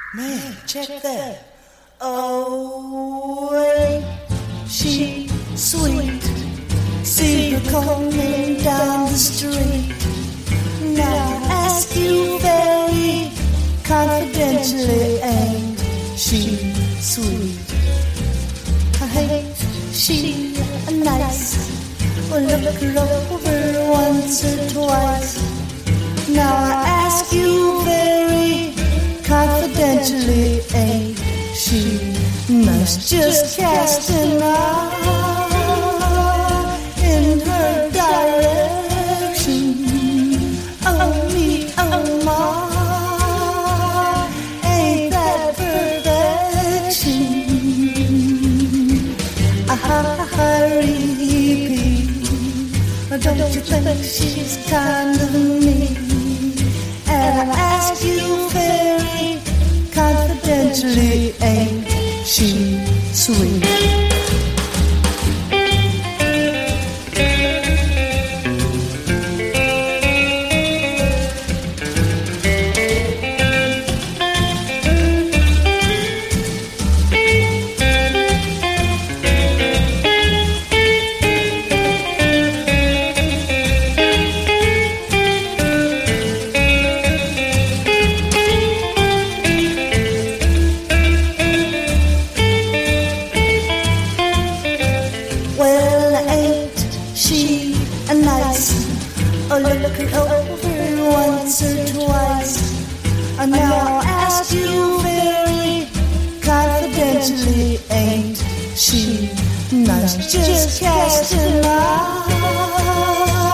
Man, check that. Oh, ain't she sweet? See her coming down the street. Now I ask you very confidentially, ain't she sweet? Ain't she nice? Well, look her over once or twice. Now I ask you very confidentially, ain't she nice? Just cast an eye in her direction. Oh me, oh my, ain't that perfection? Don't you think she's kind of mean? And I ask you very confidentially, ain't she sweet? Oh, look her over once or twice. And now I ask you very confidentially, ain't she nice? Just cast an eye